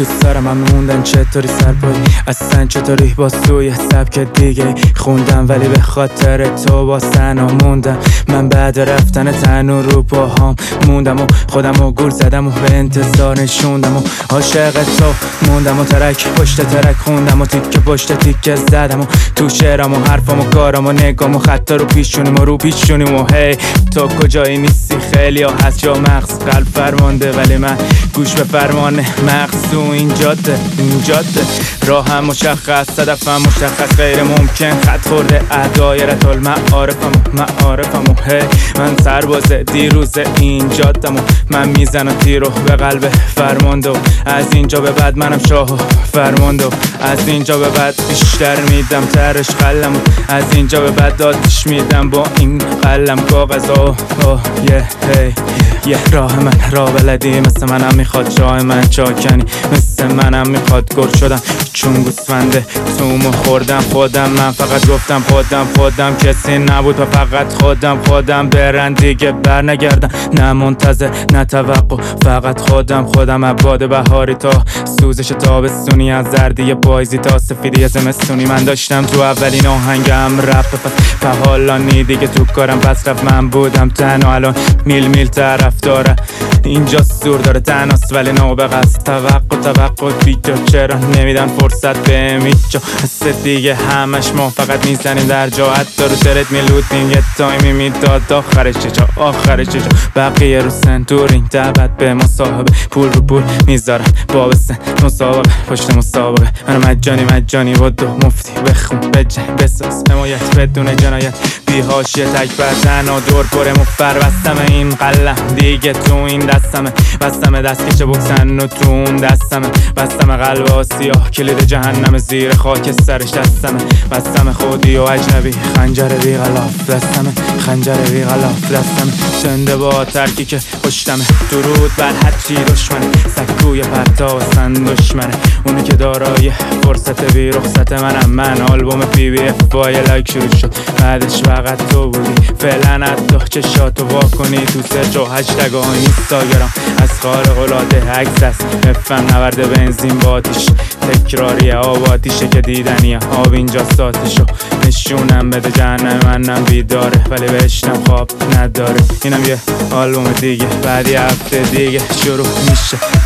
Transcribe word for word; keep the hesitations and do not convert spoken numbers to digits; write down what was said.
تو سر من موندن چطوری سرپایی اصلا چطوری با سوی سبک دیگه خوندم ولی به خاطر تو با سنا موندم. من بعد رفتن تنو رو پاهام موندم و خودم و گول زدم و به انتظار نشوندم و عاشق تو موندم و ترک پشت ترک خوندم و تیکه پشت تیکه زدم و تو شعرم و حرفم و کارم و نگام و خطا رو پیشونیم و رو پیشونیم و هی تو کجایی نیستی خیلی ها هست جا مغز قلب فرمانده ولی من گوش به فرمان مغز تو این جاده این جاده راهم مشخص صدفم مشخص غیر ممکن خط خورده دایره المعارفم معارفم و هی من سرباز دیروز این جادم و من میزنم تیرو به قلب فرمانده و از اینجا به بعد منم شاه و فرمانده و از اینجا به بعد بیشتر میدم ترش قلم و از اینجا به بعد آتیش میدم با این قلم کاغذا یه هی یه راه من راه بلدی مثل منم میخواد جای من چاکنی مثل منم میخواد گر شدم چون گوسفنده تومو خوردم خودم من فقط گفتم خودم خودم کسی نبود و فقط خودم خودم برن دیگه بر نگردم نه منتظر نه توقع فقط خودم خودم عباد بهاری تا سوزش تابستونی از زردی پاییزی تا سفیدی زمستونی من داشتم تو اولین آهنگم رپ پس حالا نی دیگه تو کارم پس رفت من بودم تنها الان میل میل طرف داره اینجا سور داره تناست ولی نابغه است توقع توقع بیجا چرا نمیدن فرصت به میجا مثل دیگه همش ما فقط میزنیم در جا حتی رو ترت میلودیم یه تایمی میداد آخرش چجا آخرش چجا بقیه رو سنتورین دعوت به مصاحبه پول رو پول میذارن باب سن مسابقه پشت مسابقه من مجانی مجانی با دو مفتی بخون بجنگ بساز حمایت بدون جنایت بیهاشیه تک بردن و دور پره مفر بستم این قلم دیگه تو این دستمه بستم دست کشه بکسن و تو اون دستمه بستم قلب آسیاه کلید جهنم زیر خاک سرش دستمه بستم خودی و اجنبی خنجر بی غلاف دستمه خنجر بی غلاف دستمه زنده با ترکی که پشتمه درود بر هر چی دشمنه سکوی پرتا و سن دشمنه اونی که دارای فرصت بی رخصت منم من آلبوم پی بی اف با یه لایک شروع شد بعدش فقط تو بودی فعلا حتی چشاتو واکنی تو سرچ و هشتگ های اینستاگرام از خارق العاده عکس است مفهم نورد بنزین با آتیش تکراریه آب آتیشه که دیدنیه آب اینجا ساتیشو نشونم بده جهنم منم بیداره ولی بهشتم خواب نداره اینم یه آلبوم دیگه بعدی هفته دیگه شروع میشه